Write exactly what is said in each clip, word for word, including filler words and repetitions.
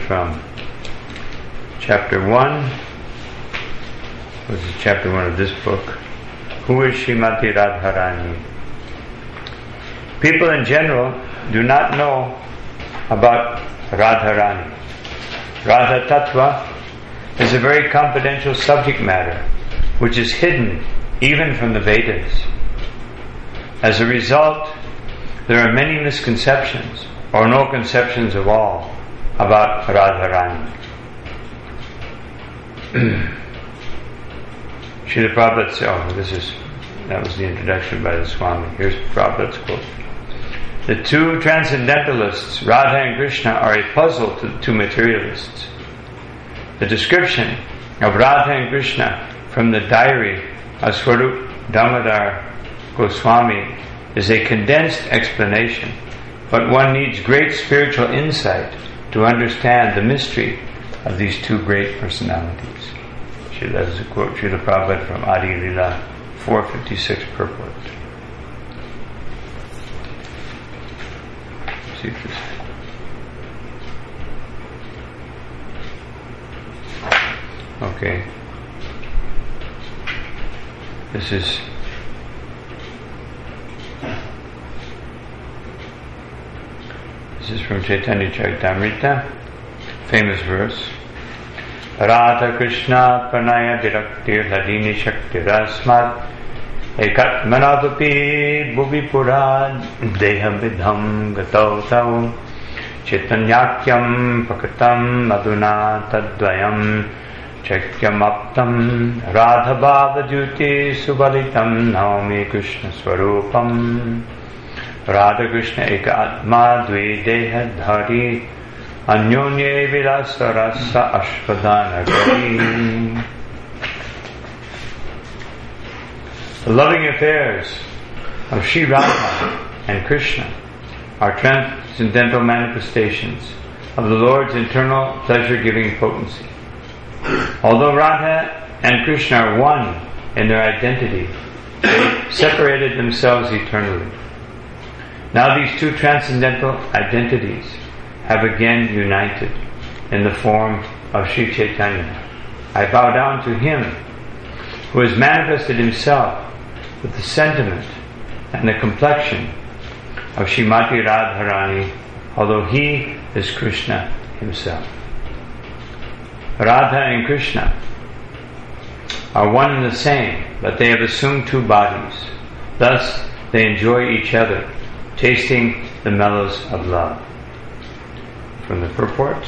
from chapter one. This is chapter one of this book. Who is Srimati Radharani? People in general do not know about Radharani. Radha Tattva is a very confidential subject matter which is hidden even from the Vedas. As a result, there are many misconceptions, or no conceptions at all, about Radharani. Srila Prabhupada said, oh, this is, that was the introduction by the Swami. Here's Prabhupada's quote. The two transcendentalists, Radha and Krishna, are a puzzle to the two materialists. The description of Radha and Krishna from the diary of Swarup Damodar Goswami is a condensed explanation, but one needs great spiritual insight to understand the mystery of these two great personalities. That is a quote, Srila Prabhupada from Adi Lila four fifty-six purport. See if this. Okay. This is This is from Chaitanya Charitamrita, famous verse. Radha Krishna Pranaya Viraktir Ladini Shakti Rasmat Ekatmanavapi Bhuvi Purad Deha Vidham Gatau Chaitanyakyam Pakatam Aduna Tadvayam Chakyam Aptam Radha Bhava Jyoti Subalitam Naomi Krishna Swarupam Radha Krishna Eka Atma Dvi Deha Dhari Anyonye Vilasa Rasa Ashvadana Gari. The loving affairs of Sri Radha and Krishna are transcendental manifestations of the Lord's internal pleasure-giving potency. Although Radha and Krishna are one in their identity, they separated themselves eternally. Now these two transcendental identities have again united in the form of Sri Chaitanya. I bow down to Him who has manifested Himself with the sentiment and the complexion of Srimati Radharani, although He is Krishna Himself. Radha and Krishna are one and the same, but they have assumed two bodies. Thus, they enjoy each other, tasting the mellows of love. From the purport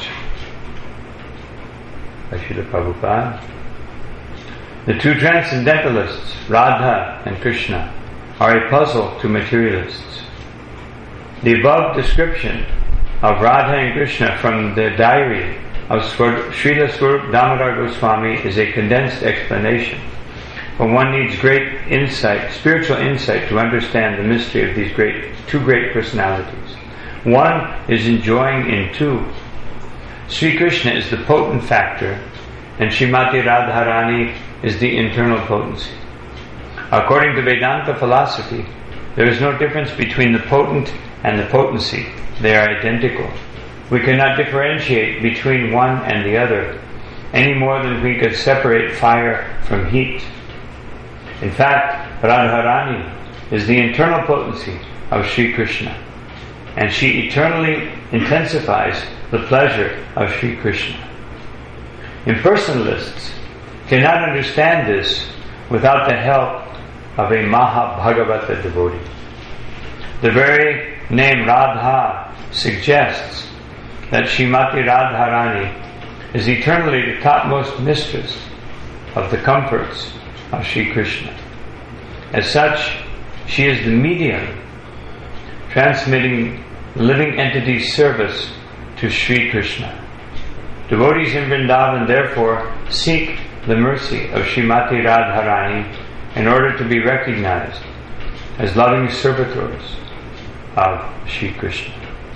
by Srila Prabhupada. The two transcendentalists, Radha and Krishna, are a puzzle to materialists. The above description of Radha and Krishna from the diary of Srila Swarup Damodar Goswami is a condensed explanation, but one needs great insight, spiritual insight, to understand the mystery of these great, two great personalities. One is enjoying in two. Sri Krishna is the potent factor, and Srimati Radharani is the internal potency. According to Vedanta philosophy, there is no difference between the potent and the potency. They are identical. We cannot differentiate between one and the other, any more than we could separate fire from heat. In fact, Radharani is the internal potency of Sri Krishna, and she eternally intensifies the pleasure of Sri Krishna. Impersonalists cannot understand this without the help of a Mahabhagavata devotee. The very name Radha suggests that Srimati Radharani is eternally the topmost mistress of the comforts of Sri Krishna. As such, she is the medium transmitting living entity's service to Sri Krishna. Devotees in Vrindavan therefore seek the mercy of Srimati Radharani in order to be recognized as loving servitors of Sri Krishna.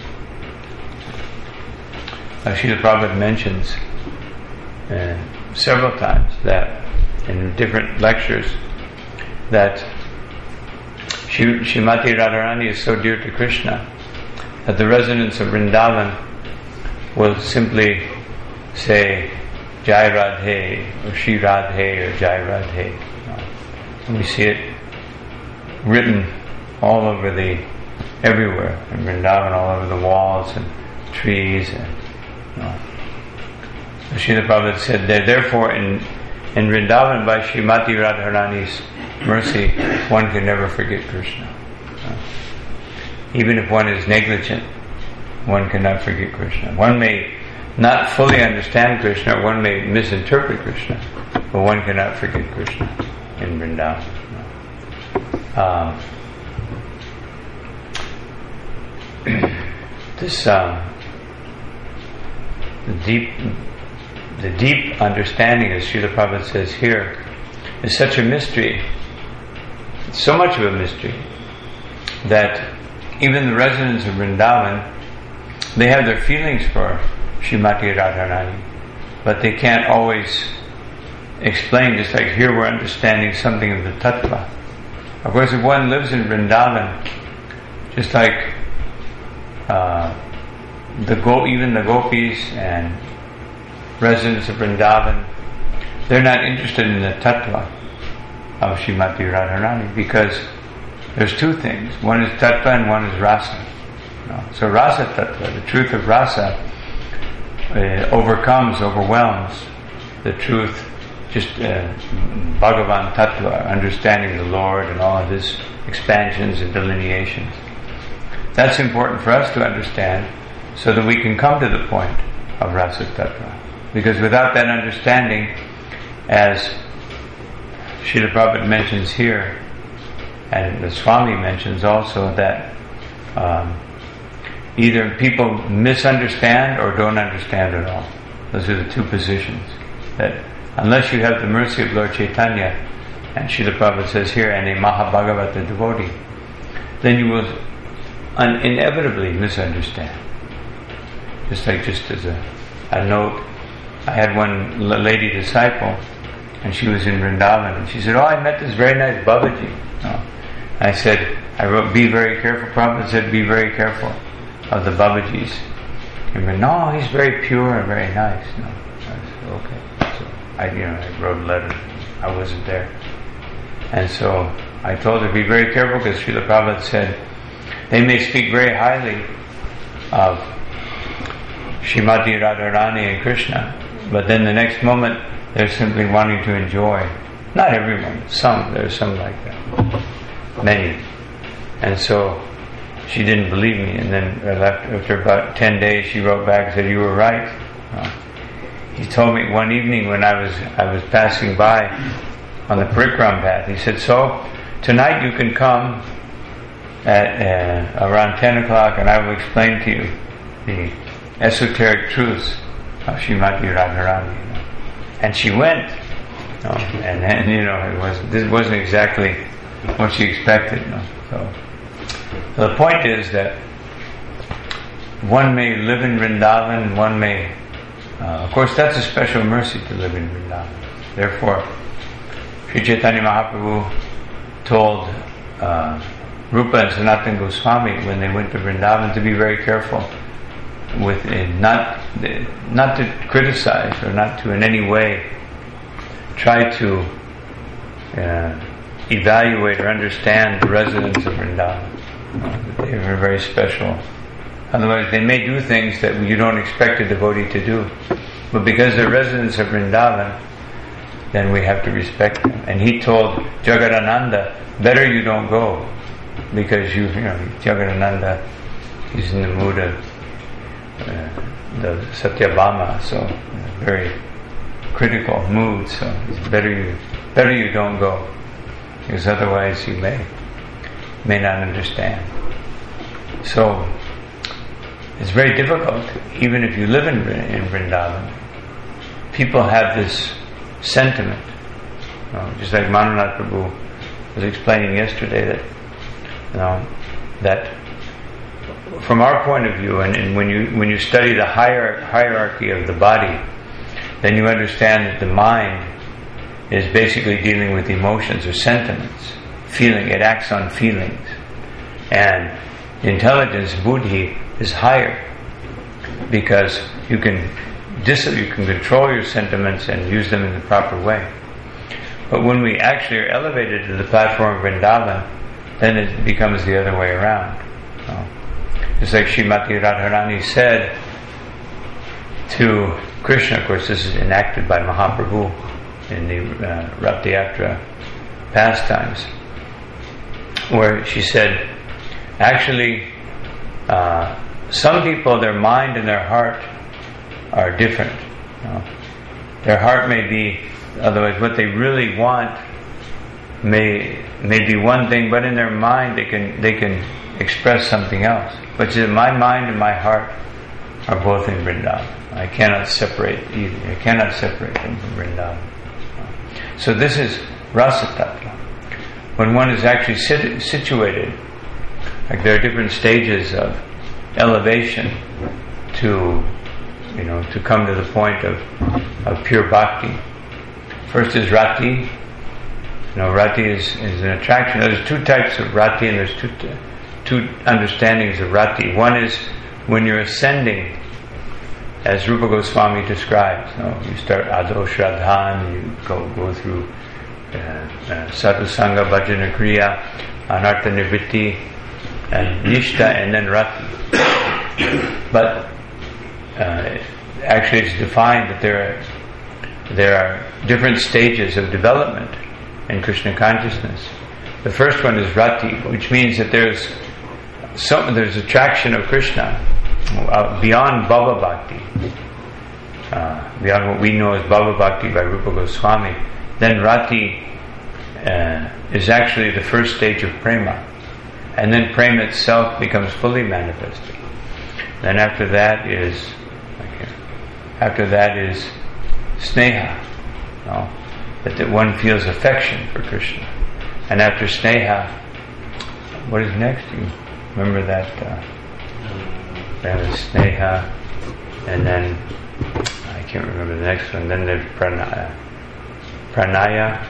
Now, Srila Prabhupada mentions uh, several times that in different lectures that Srimati Radharani is so dear to Krishna that the residents of Vrindavan will simply say Jai Radhe or Shri Radhe or Jai Radhe. And we see it written all over the, everywhere in Vrindavan, all over the walls and trees. And, you know. So Srila Prabhupada said that therefore in, in Vrindavan, by Srimati Radharani's mercy, one can never forget Krishna. Uh, even if one is negligent, one cannot forget Krishna. One may not fully understand Krishna, one may misinterpret Krishna, but one cannot forget Krishna in Vrindavan. Um, this um, the deep, the deep understanding, as Srila Prabhupada says here, is such a mystery. It's so much of a mystery that even the residents of Vrindavan, they have their feelings for Srimati Radharani, but they can't always explain. Just like here, we're understanding something of the tattva. Of course, if one lives in Vrindavan, just like uh, the go, even the gopis and residents of Vrindavan, they're not interested in the tattva of Srimati Radharani because there's two things. One is tattva and one is rasa. You know? So rasa tattva, the truth of rasa, uh, overcomes, overwhelms the truth. Just uh, Bhagavan Tattva, understanding the Lord and all of His expansions and delineations. That's important for us to understand so that we can come to the point of Rasa Tattva. Because without that understanding, as Srila Prabhupada mentions here, and the Swami mentions also, that um, either people misunderstand or don't understand at all. Those are the two positions. That unless you have the mercy of Lord Chaitanya, and Srila Prabhupada says here, and a Mahabhagavata devotee, then you will un- inevitably misunderstand. Just like, just as a, a note, I had one lady disciple, and she was in Vrindavan, and she said, oh, I met this very nice Babaji. No. I said, I wrote, be very careful. Prabhupada said, be very careful of the Babajis. And went, no, he's very pure and very nice. No. I said, okay. I, you know, I wrote a letter. I wasn't there. And so I told her, be very careful, because Srila Prabhupada said, they may speak very highly of Srimati Radharani and Krishna, but then the next moment they're simply wanting to enjoy. Not everyone, some, there's some like that. Many. And so she didn't believe me, and then after about ten days she wrote back and said, you were right. Well, he told me one evening when I was I was passing by on the Parikram path, he said, so tonight you can come at uh, around ten o'clock and I will explain to you the esoteric truths of Srimati Radharani. You know. And she went, you know, and then, you know, it was this wasn't exactly what she expected. You know. So, so the point is that one may live in Vrindavan, one may Uh, of course, that's a special mercy to live in Vrindavan. Therefore, Sri Chaitanya Mahaprabhu told uh, Rupa and Sanatana Goswami when they went to Vrindavan to be very careful with uh, not not to criticize or not to in any way try to uh, evaluate or understand the residents of Vrindavan. Uh, they were very special. Otherwise, they may do things that you don't expect a devotee to do. But because they're residents of Vrindavan, then we have to respect them. And he told Jagadananda, better you don't go, because you, you know, Jagadananda, he's in the mood of uh, the Satyabhama, so uh, very critical mood. So it's better you, better you don't go, because otherwise you may may not understand. So it's very difficult, even if you live in, in Vrindavan. People have this sentiment, you know, just like Mananath Prabhu was explaining yesterday, that you know that from our point of view, and, and when you when you study the higher hierarchy of the body, then you understand that the mind is basically dealing with emotions or sentiments, feeling. It acts on feelings, and intelligence, buddhi, is higher. because you can dis- you can control your sentiments and use them in the proper way. But when we actually are elevated to the platform of Vrindavan, then it becomes the other way around. So, just like Srimati Radharani said to Krishna, of course this is enacted by Mahaprabhu in the uh, Rath Yatra pastimes, where she said, actually, uh, some people, their mind and their heart are different. You know? Their heart may be, otherwise what they really want may may be one thing, but in their mind they can they can express something else. But she said, my mind and my heart are both in Vrindavan. I cannot separate either. I cannot separate them from Vrindavan. So this is Rasa Tattva. When one is actually sit- situated, like there are different stages of elevation to, you know, to come to the point of, of pure bhakti. First is Rati. You know, Rati is, is an attraction. There's two types of Rati, and there's two two understandings of Rati. One is when you're ascending, as Rupa Goswami describes. You know, you start Ado Shraddhan, you go go through uh, uh, Sadhusanga, Bhajana Kriya, Anartha Nivritti, and Nishta, and then Rati. But uh, actually it's defined that there are, there are different stages of development in Krishna consciousness. The first one is Rati, which means that there's some, there's attraction of Krishna uh, beyond Bhava Bhakti, uh, beyond what we know as Bhava Bhakti by Rupa Goswami. Then Rati uh, is actually the first stage of Prema, and then Prema itself becomes fully manifested. Then after that is, after that is Sneha, you know, that, that one feels affection for Krishna. And after Sneha, what is next? You remember that? Uh, there was Sneha, and then I can't remember the next one. Then there's Pranaya, Pranaya,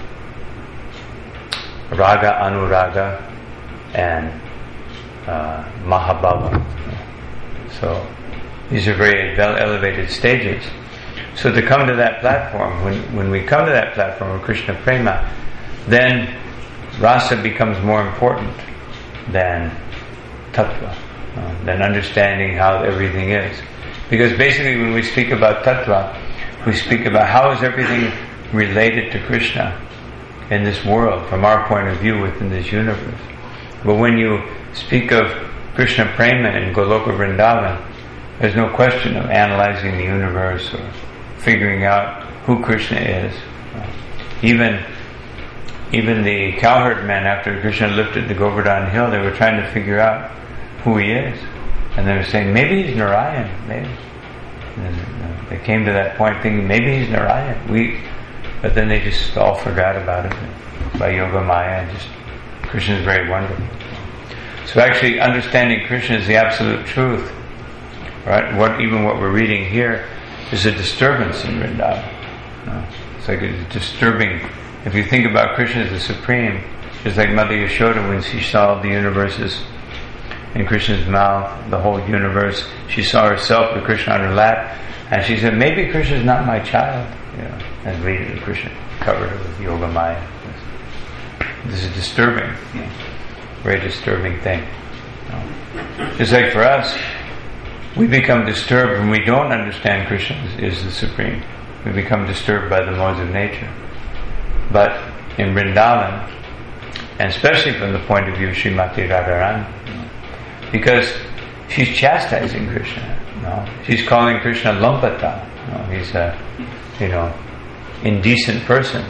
Raga, Anuraga, and uh, Mahabhava. So these are very elevated stages. So to come to that platform, when, when we come to that platform of Krishna Prema, then rasa becomes more important than tattva, uh, than understanding how everything is. Because basically when we speak about tattva, we speak about how is everything related to Krishna in this world, from our point of view within this universe. But when you speak of Krishna Prema in Goloka Vrindavan, there's no question of analyzing the universe or figuring out who Krishna is. Even even the cowherd men, after Krishna lifted the Govardhan hill, they were trying to figure out who he is. And they were saying, maybe he's Narayan, maybe. And they came to that point thinking, maybe he's Narayan. We, but then they just all forgot about it by Yoga Maya, and just, Krishna is very wonderful. So actually understanding Krishna is the absolute truth. Right? What even what we're reading here is a disturbance in Vrindavan. No? It's like a disturbing. If you think about Krishna as the supreme, just like Mother Yashoda, when she saw the universes in Krishna's mouth, the whole universe, she saw herself with Krishna on her lap, and she said, "Maybe Krishna is not my child." You know, and we, Krishna covered her with Yoga Maya. This is disturbing, you know, very disturbing thing. You know. Just like for us, we become disturbed when we don't understand Krishna is, is the supreme. We become disturbed by the modes of nature. But in Vrindavan, and especially from the point of view of Srimati Radharani, because she's chastising Krishna. You know? She's calling Krishna Lampata. You know? He's a, you know, indecent person.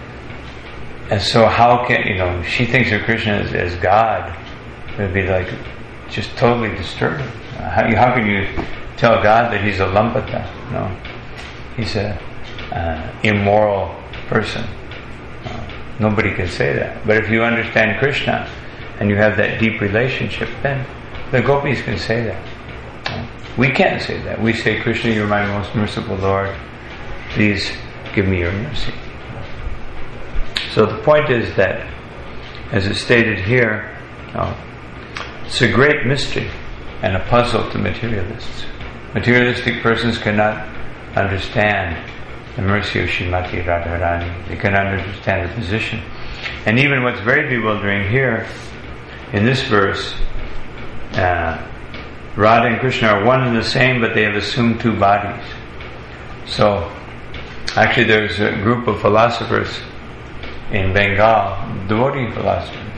And so how can, you know, she thinks of Krishna as, as God. It would be like just totally disturbing. How, how can you tell God that he's a Lampata? No. He's a uh, immoral person. Uh, nobody can say that. But if you understand Krishna and you have that deep relationship, then the gopis can say that. Uh, we can't say that. We say, Krishna, you're my most merciful Lord. Please give me your mercy. So the point is that, as it's stated here, uh, it's a great mystery and a puzzle to materialists. materialistic persons cannot understand the mercy of Srimati Radharani. They cannot understand the position. And even what's very bewildering here, in this verse, uh, Radha and Krishna are one and the same, but they have assumed two bodies. So, actually there's a group of philosophers in Bengal, devotee philosophers,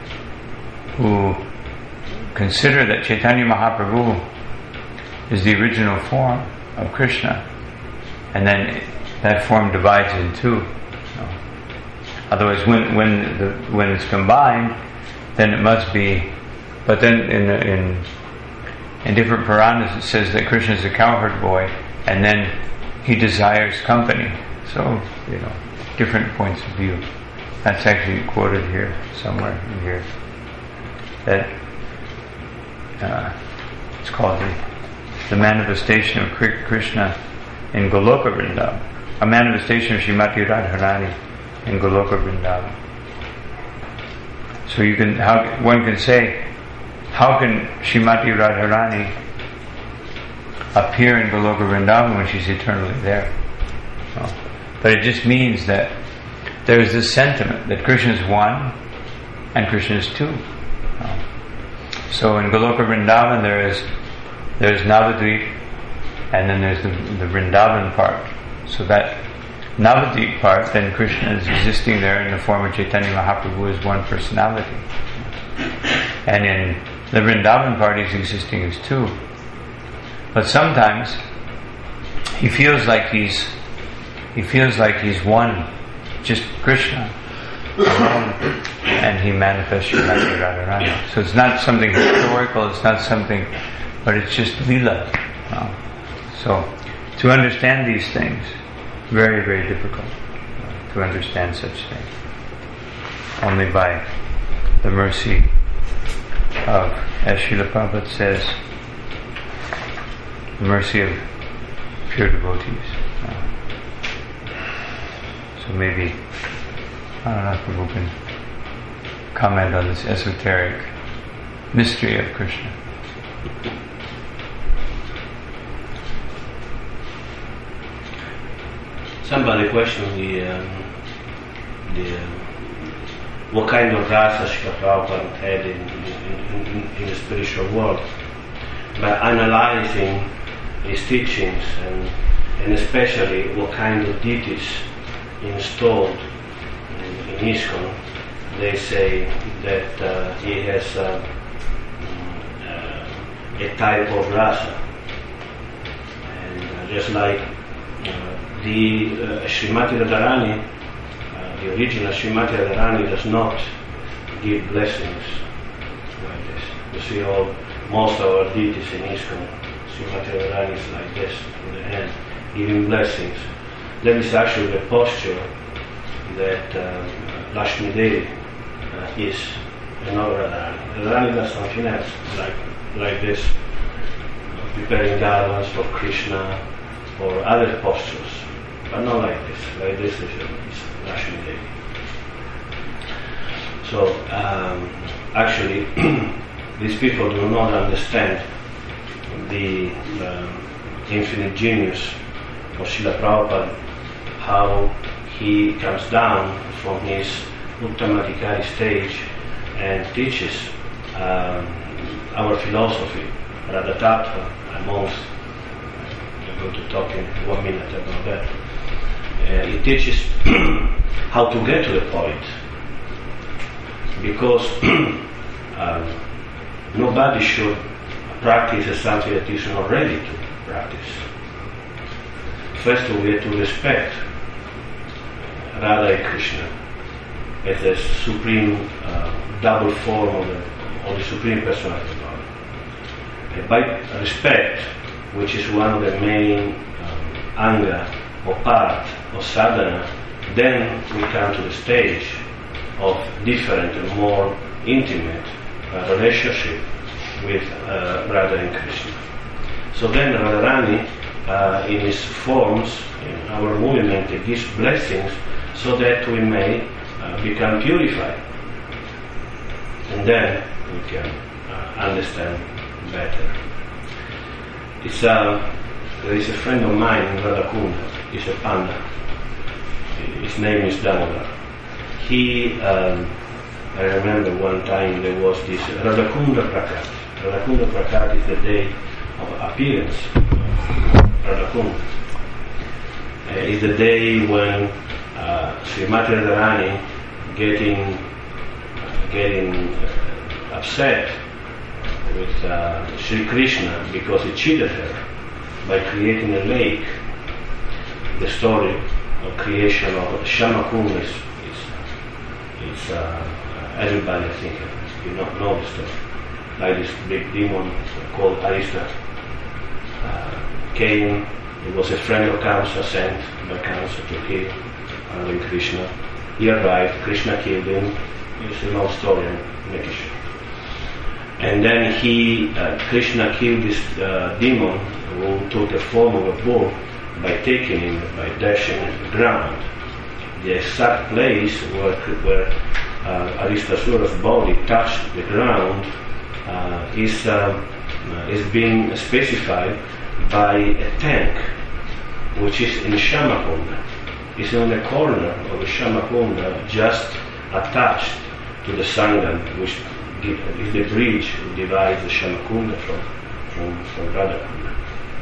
who consider that Chaitanya Mahaprabhu is the original form of Krishna, and then that form divides in two. So, otherwise, when when the, when it's combined, then it must be. But then in in in different Puranas it says that Krishna is a cowherd boy, and then he desires company. So you know, different points of view. That's actually quoted here somewhere in here. That uh, it's called the, the manifestation of Krishna in Goloka Vrindavan, a manifestation of Srimati Radharani in Goloka Vrindavan. So you can, how one can say, how can Srimati Radharani appear in Goloka Vrindavan when she's eternally there? No. But it just means that there is this sentiment that Krishna is one and Krishna is two. No. So in Goloka Vrindavan there is there is Navadvip, and then there's the, the Vrindavan part. So that Navadvip part, then Krishna is existing there in the form of Chaitanya Mahaprabhu as one personality. And in the Vrindavan part he's existing as two. But sometimes he feels like he's he feels like he's one, just Krishna alone, and he manifests Srimati Radharani. So it's not something historical, it's not something, but it's just lila. Uh, so to understand these things, very, very difficult uh, to understand such things. Only by the mercy of, as Srila Prabhupada says, the mercy of pure devotees. Uh, so maybe, I don't know if Prabhu can comment on this esoteric mystery of Krishna. Somebody questioned the, um, the um, what kind of rasa Srila Prabhupada had in, in, in, in the spiritual world. By analyzing his teachings and, and especially what kind of deities installed in, in ISKCON, they say that uh, he has uh, uh, a type of rasa. And uh, just like uh, the uh, Srimati Radharani, uh, the original Srimati Radharani does not give blessings like this. You see all, most of our deities in ISKCON, Srimati Radharani is like this in the hand, giving blessings. That is actually the posture that um, Lakshmi Devi uh, is, and not Radharani. Radharani does something else, like like this, uh, preparing garlands for Krishna or other postures, but not like this. Like this is, is Lakshmi Devi. So um, actually, these people do not understand the um, infinite genius of Srila Prabhupada, how he comes down from his Uttamadhikari stage and teaches um, our philosophy, Radha Tattva, amongst, I'm going to talk in one minute about that. Uh, he teaches how to get to the point, because um, nobody should practice something that is not ready to practice. First of all, we have to respect Radha and Krishna as the supreme uh, double form of the, of the Supreme Personality of God. And by respect, which is one of the main um, anga or part of sadhana, then we come to the stage of different and more intimate uh, relationship with uh, Radha and Krishna. So then Radharani, uh, in his forms, in our movement, he gives blessings so that we may uh, become purified. And then we can uh, understand better. It's a, there is a friend of mine in Radhakunda. He's a panda. His name is Damodar. He, um, I remember one time there was this Radhakunda Prakat. Radhakunda Prakat is the day of appearance of Radhakunda. Uh, it's the day when uh, Srimati Radharani getting uh, getting uh, upset with uh, Sri Krishna because he cheated her by creating a lake. The story of creation of Shamakunda is, is, is uh, everybody I think you know, know the story. Like this big demon called Arista uh, came. He was a friend of Kamsa, sent by Kamsa to kill Arvind Krishna. He arrived, Krishna killed him. It's an old story, make it short. And then he, uh, Krishna killed this uh, demon who took the form of a bull by taking him, by dashing at the ground. The exact place where, where uh, Aristasura's body touched the ground uh, is, uh, is being specified by a tank which is in Shamakunda. It's on the corner of the Shamakunda, just attached to the Sangam, which is the bridge that divides the Shamakunda from, from, from Radhakunda.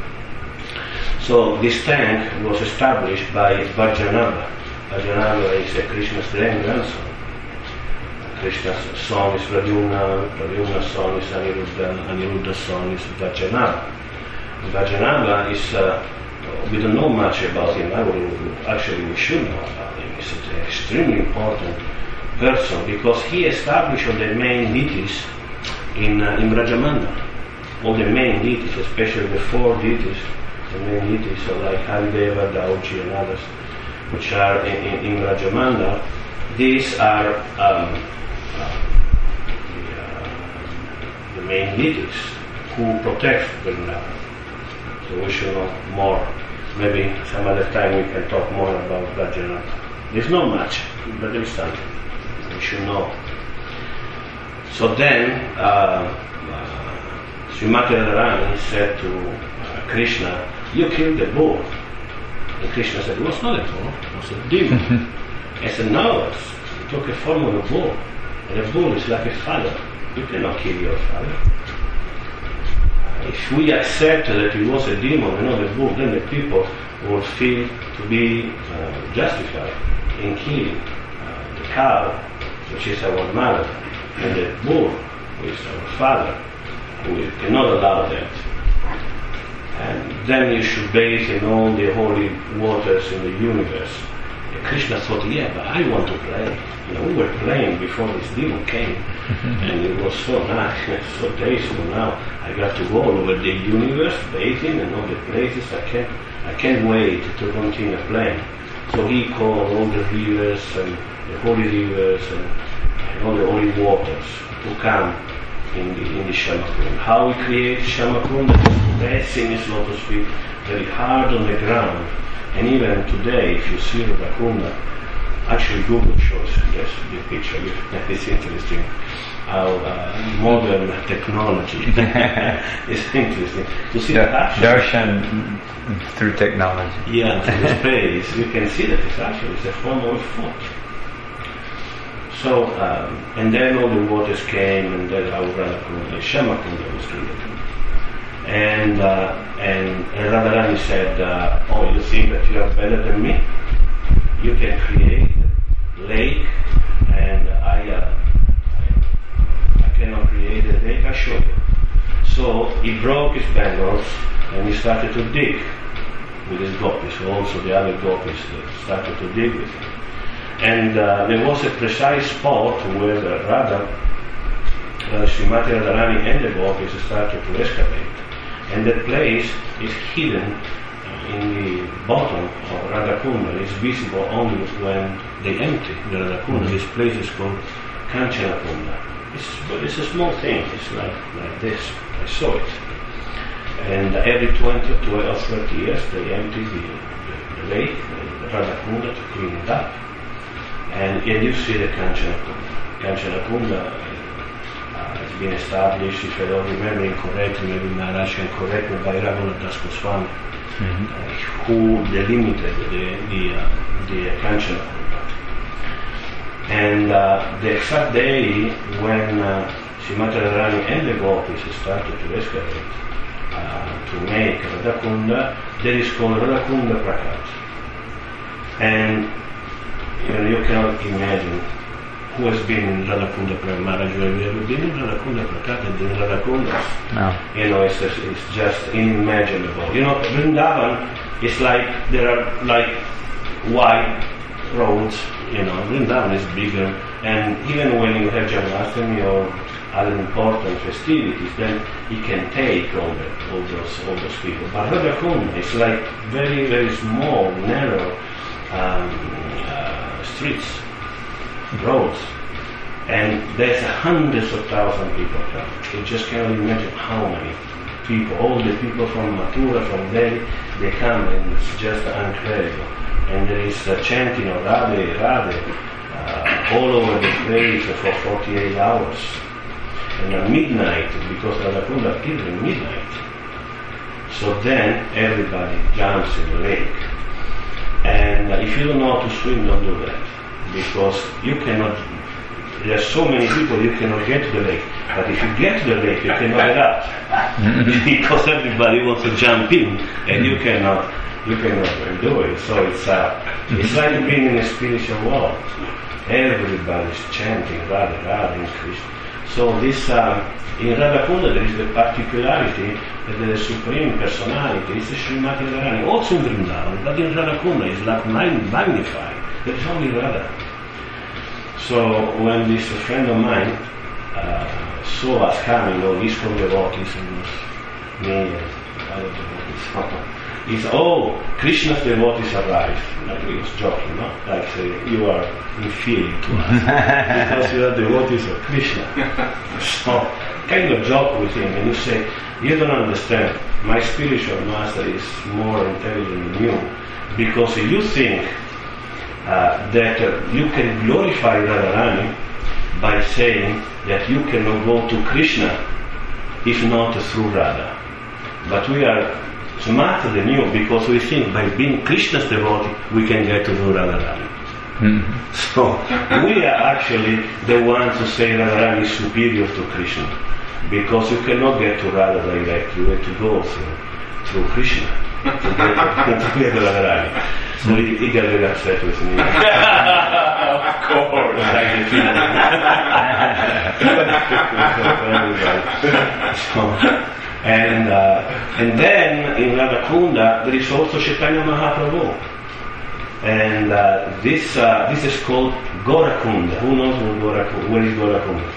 So this tank was established by Vajjanabha. Vajjanabha is a Krishna's grandson. Krishna's son is Pradyumna, Pradyumna's son is Aniruddha, Aniruddha's son is Vajjanabha. Vajjanabha is, uh, we don't know much about him. I would, actually, we should know about him. He's an extremely important person because he established all the main deities in uh, in Brajamanda. All the main deities, especially the four deities, the main deities, so like Harideva, Dauji, and others, which are in, in, in Brajamanda. These are um, uh, the, uh, the main deities who protect Vrindavan. So we should know more. Maybe some other time we can talk more about Vajjanabha. There's not much, but there's something we should know. So then, uh, uh, Srimati Radharani said to uh, Krishna, "You killed the bull." And Krishna said, "It was not a bull, it was a demon." I said, "No, it took a form of a bull. And a bull is like a father. You cannot kill your father." If we accept that it was a demon and not a bull, then the people would feel to be uh, justified in killing uh, the cow, which is our mother, and the bull, which is our father. We cannot allow that. And then you should bathe in all the holy waters in the universe. And Krishna thought, yeah, but I want to play. You know, we were playing before this demon came, and it was so nice, so tasteful. Now I got to go all over the universe, bathing and all the places. I can't, I can't wait to continue playing. So he called all the rivers and the holy rivers and, and all the holy waters to come in the in the Shamakunda. How we create Shamakunda? Pressing his lotus feet very hard on the ground. And even today, if you see Radhakunda, actually Google shows yes, the picture. It's interesting how uh, modern technology is interesting to see that actually. Darshan through technology. Yeah, through the space, you can see that it's actually it's a form of a foot. So, um, and then all the waters came, and then our Radhakunda, Shamakunda was created. And, uh, and and Radharani said, uh, "Oh, you think that you are better than me? You can create a lake, and I, uh, I, I cannot create a lake. I show you." So he broke his bangles and he started to dig with his gopis. Also, the other gopis started to dig with him. And uh, there was a precise spot where uh, Radha, uh, Srimati Radharani, and the gopis started to excavate. And that place is hidden uh, in the bottom of Radhakunda. It's visible only when they empty the Radhakunda. Mm-hmm. This place is called Kanchanakunda. It's, but it's a small thing. It's like, like this. I saw it. And every twenty or thirty years they empty the, the, the lake, the Radhakunda, to clean it up. And, and you see the Kanchanakunda. Kanchanakunda uh, it's been established, if I don't remember incorrectly, maybe Maharaj can correct me, by Raghunath Das Goswami, mm-hmm. uh, who delimited the the, uh, the Kanchana Kunda. And uh, the exact day when uh, Srimati Radharani and the gopis started to excavate, uh, to make Radha Kunda, that is called Radha Kunda Prakat. And you know, you cannot imagine who has been in Radha Kunda Prakat. Maharaj, have you ever been in Radha Kunda Prakat and in Radha Kundas? No. You know, it's, it's just unimaginable. You know, Vrindavan is like, there are like wide roads, you know, Vrindavan is bigger, and even when you have Janmashtami or other important festivities, then you can take all, the, all those all those people. But Radha Kunda is like very, very small, narrow um, uh, streets, roads, and there's hundreds of thousands of people come. You just cannot imagine how many people, all the people from Mathura, from Delhi, they come, and it's just incredible. And there is a chanting of Radhe, Radhe, uh, all over the place for forty-eight hours. And at midnight, because Radha Kunda appears at midnight, so then everybody jumps in the lake. And uh, if you don't know how to swim, don't do that, because you cannot, there are so many people, you cannot get to the lake. But if you get to the lake, you cannot get out, because everybody wants to jump in, and you cannot you cannot do it. So it's uh, it's like being in a spiritual world. Everybody's chanting Radha, Radha in Krishna. So this uh, in Radha Kunda there is the particularity that the Supreme Personality is Srimati Radharani, also in Vrindavan, but in Radha Kunda is like magnified. There is only Radha. So when this friend of mine uh, saw us coming, all these devotees, and me and other devotees, he said, "Oh, Krishna's devotees arrived." Like he was joking, no? Like say, you are inferior to us because you are devotees of Krishna. So kind of joke with him, and you say, "You don't understand. My spiritual master is more intelligent than you, because you think uh, that uh, you can glorify Radharani by saying that you cannot go to Krishna if not through Radha. But we are smarter than you, because we think by being Krishna's devotee we can get to do Radharani." Mm-hmm. So we are actually the ones who say Radharani is superior to Krishna, because you cannot get to Radha directly, you have to go through, through Krishna to get, to get to Radharani. So he, he got very upset with me. Of course. so, and uh, and then in Radha Kunda there is also Chaitanya Mahaprabhu, and uh, this uh, this is called Gorakunda. Who knows what Gorakunda? Where is Gorakunda?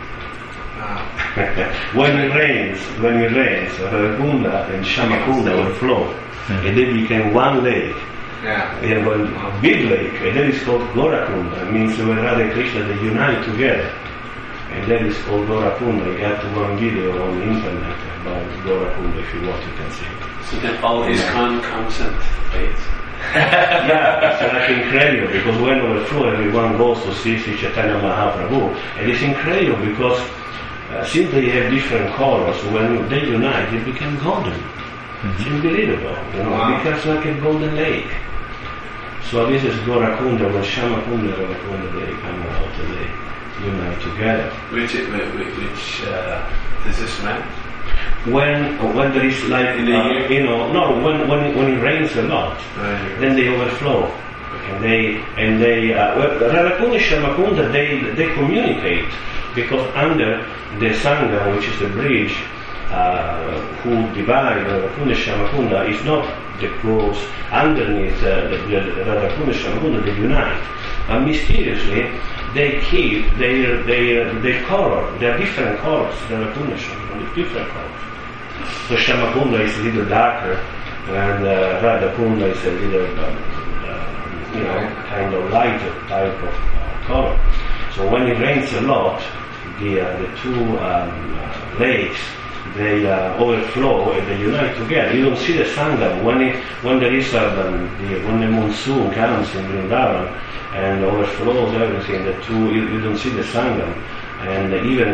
when it rains, when it rains, Radha Kunda and Shamakunda overflow, mm-hmm. and they became one lake. Yeah. And one big lake, and that is called Gorakunda. It means when Radha and Krishna they unite together. And that is called Gorakunda. You got one video on the internet about Gorakunda, if you want, you can see it. So then all his con comes and fades. Yeah, it's like incredible, because when overflow, everyone goes to see Sri Chaitanya Mahaprabhu, and it's incredible because uh, since they have different colors, when they unite, they become golden. Mm-hmm. It's unbelievable, you know, wow. It becomes like a golden lake. So this is Gorakunda, when Shamakunda and Gorakunda, they come out and they unite together. Which, which uh, is this man? When when there is like in the uh, year? you know no when when when it rains a lot, right. Then they overflow, and they and they uh, well, Radhakunda and Shamakunda they they communicate, because under the Sangha, which is the bridge uh, who divide Radhakunda and Shamakunda, is not the close underneath uh, the, the Radhakunda and Shamakunda, they unite, but mysteriously they keep their their their color, their different colors. Radhakunda and Shamakunda, different colors. So Shamakunda is a little darker, and uh, Radhakunda is a little, um, uh, you know, kind of lighter type of uh, color. So when it rains a lot, the uh, the two um, uh, lakes they uh, overflow and they unite together. You don't see the Sangam when it when there is uh, the when the monsoon comes in Vrindavan and overflows everything. The two you, you don't see the Sangam, and even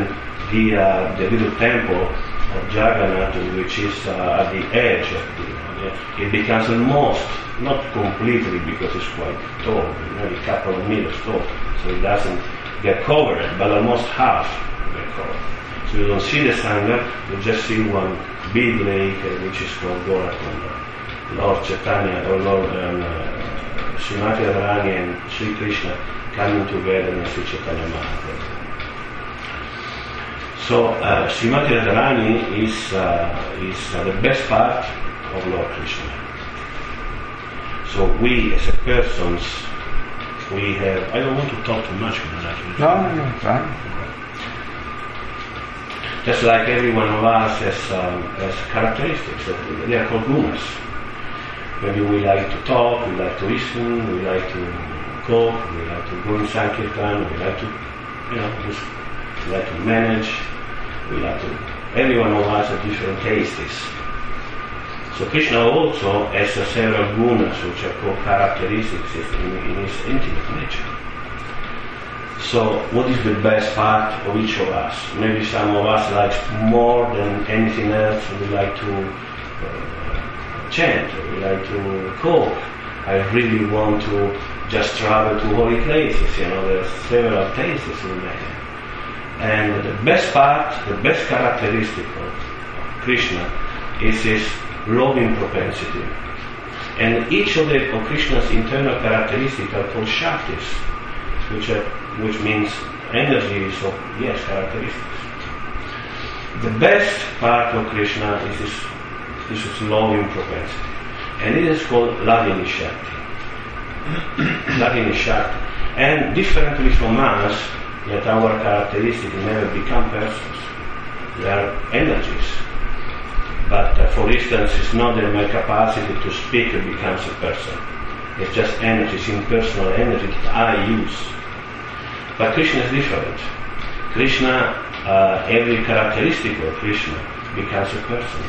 the uh, the little temple of Jagannath, which is uh, at the edge of the, uh, it becomes almost, not completely because it's quite tall, maybe a couple of meters tall, so it doesn't get covered, but almost half get covered. So you don't see the Sangha, you just see one big lake, uh, which is called Gorakunda. Lord Chaitanya, or Lord um, uh, Srimati Radharani and Sri Krishna coming together in Sri Chaitanya Mahaprabhu. So uh, Srimati Radharani is, uh, is uh, the best part of Lord Krishna. So we as a persons, we have, I don't want to talk too much about that. No, no, no, fine. Just like every one of us has, um, has characteristics, they are called gunas. Maybe we like to talk, we like to listen, we like to cook, we like to go in Sankirtan, we like to, you know, just, we like to manage, we like to, every one of us has different tastes. So Krishna also has uh, several gunas which are called characteristics in, in his intimate nature. So what is the best part of each of us? Maybe some of us like more than anything else, we like to uh, chant, we like to cook. I really want to just travel to holy places, you know, there's several tastes we may have. And the best part, the best characteristic of Krishna is his loving propensity. And each of, the, of Krishna's internal characteristics are called Shaktis, which are which means energies of, yes, characteristics. The best part of Krishna is his, is his loving propensity. And it is called Ladini Shakti. Ladini Shakti. And differently from us, yet our characteristics never become persons. They are energies. But uh, for instance, it's not that my capacity to speak becomes a person. It's just energy, it's impersonal energy that I use. But Krishna is different. Krishna, uh, every characteristic of Krishna becomes a person.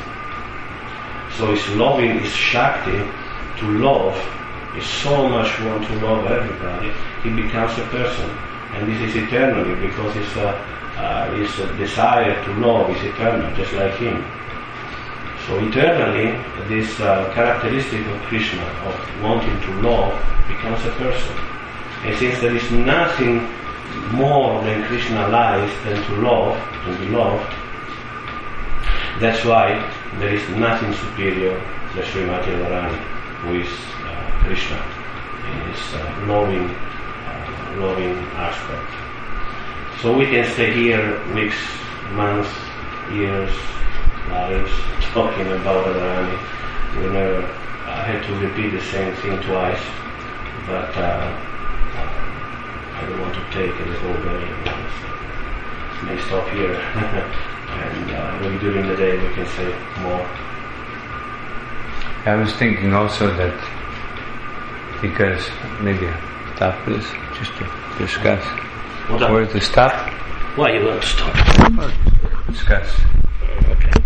So his loving, his Shakti, to love, is so much want to love everybody, he becomes a person. And this is eternally, because his, uh, uh, his uh, desire to love is eternal, just like him. So eternally, this uh, characteristic of Krishna, of wanting to love, becomes a person. And since there is nothing more than Krishna likes than to love, to be loved, that's why there is nothing superior to Srimati Radharani, who is uh, Krishna in his uh, loving, uh, loving aspect. So we can stay here weeks, months, years, lives, talking about Radharani. We never uh, had to repeat the same thing twice, but uh, I don't want to take the whole day. So may stop here, and uh, maybe during the day we can say more. I was thinking also that because maybe stop this just to discuss. What Where to stop? Why you want to stop? Discuss. Okay.